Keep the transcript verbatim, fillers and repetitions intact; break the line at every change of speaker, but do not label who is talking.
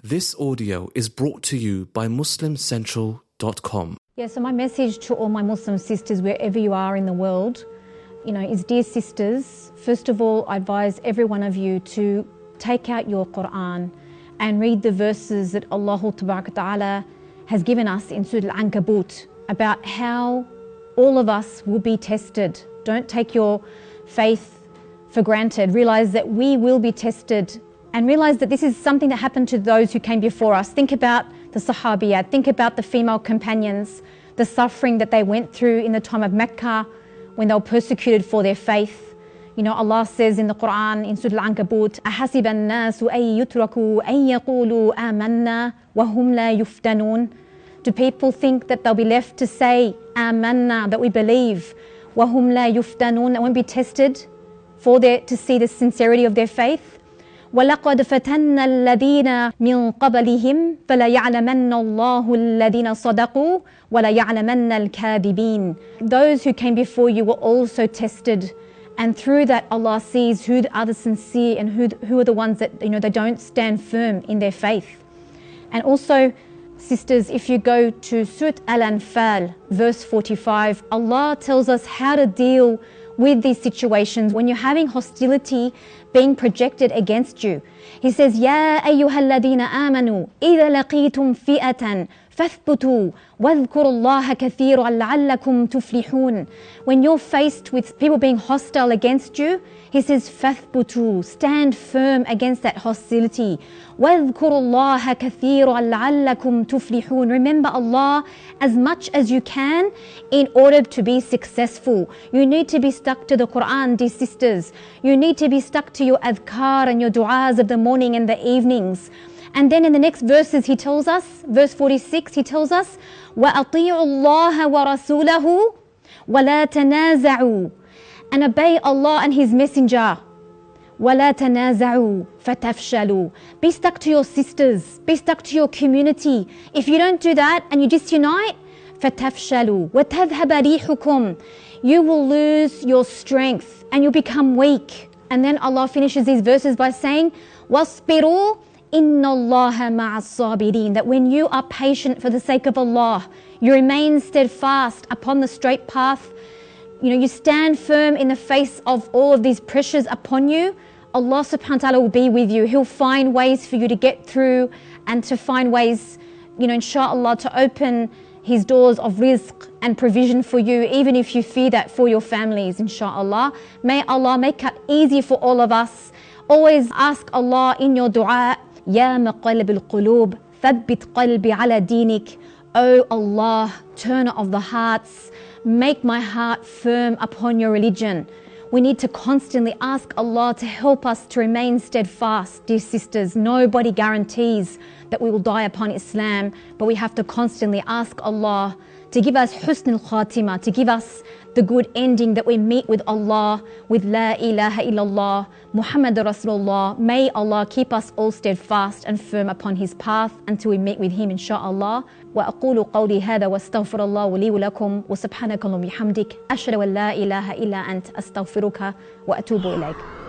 This audio is brought to you by muslim central dot com.
Yeah, so my message to all my Muslim sisters wherever you are in the world, you know, is dear sisters, first of all, I advise every one of you to take out your Quran and read the verses that Allah Ta'ala has given us in Surah Al-Ankabut about how all of us will be tested. Don't take your faith for granted. Realize that we will be tested, and realize that this is something that happened to those who came before us. Think about the Sahabiyat, think about the female companions, the suffering that they went through in the time of Mecca when they were persecuted for their faith. You know, Allah says in the Quran, in Surah Al-Ankabut, أَحَسِبَ النَّاسُ أَن يُتْرَكُوا أَن يَقُولُوا آمَنَّا وَهُمْ لَا يُفْتَنُونَ. Do people think that they'll be left to say, آمَنَّا, that we believe, وَهُمْ لَا يُفْتَنُونَ, that won't be tested for their, to see the sincerity of their faith? وَلَقَدْ فَتَنَّا الَّذِينَ مِنْ قَبْلِهِمْ فَلَيَعْلَمَنَّ اللَّهُ الَّذِينَ صَدَقُوا وَلَيَعْلَمَنَّ الْكَاذِبِينَ. Those who came before you were also tested, and through that Allah sees who are the sincere and who, who are the ones that, you know, they don't stand firm in their faith. And also, sisters, if you go to Surah Al-Anfal, verse forty-five, Allah tells us how to deal with these situations when you're having hostility being projected against you. He says, يَا أَيُّهَا الَّذِينَ آمَنُوا إِذَا لَقِيتُمْ فِئَةً فَاثْبُتُوا وَاذْكُرُوا اللَّهَ كَثِيرًا لَعَلَّكُمْ تُفْلِحُونَ. When you're faced with people being hostile against you, he says, فَاثْبُتُوا, stand firm against that hostility. وَاذْكُرُوا اللَّهَ كَثِيرًا لَعَلَّكُمْ تُفْلِحُونَ. Remember Allah as much as you can in order to be successful. You need to be stuck to the Quran, dear sisters. You need to be stuck to your adhkar and your du'as of the morning and the evenings. And then in the next verses he tells us, verse forty-six, he tells us, وَأَطِيعُوا اللَّهَ وَرَسُولَهُ وَلَا تَنَازَعُوا. And obey Allah and His Messenger. وَلَا تَنَازَعُوا فَتَفْشَلُوا. Be stuck to your sisters, be stuck to your community. If you don't do that and you disunite, فَتَفْشَلُوا وَتَذْهَبَ رِيحُكُمْ. You will lose your strength and you'll become weak. And then Allah finishes these verses by saying, وَاصْبِرُوا إِنَّ اللَّهَ مَعَ الصَّابِرِينَ. That when you are patient for the sake of Allah, you remain steadfast upon the straight path, you know, you stand firm in the face of all of these pressures upon you, Allah subhanahu wa ta'ala will be with you. He'll find ways for you to get through and to find ways, you know, inshallah, to open His doors of rizq and provision for you, even if you fear that for your families, inshallah. May Allah make it easy for all of us. Always ask Allah in your dua, Ya maqalib al-qulub, thabbit qalbi ala dinik. O Allah, turner of the hearts, make my heart firm upon your religion. We need to constantly ask Allah to help us to remain steadfast, dear sisters. Nobody guarantees that we will die upon Islam, but we have to constantly ask Allah to give us husn al-khatima, to give us the good ending, that we meet with Allah with La ilaha illallah, Muhammad Rasulullah. May Allah keep us all steadfast and firm upon His path until we meet with Him, inshaAllah. وأقول قولي هذا واستغفر الله لي ولكم وسبحانك اللهم وبحمدك أشهد أن لا إله إلا أنت أستغفرك وأتوب إليك.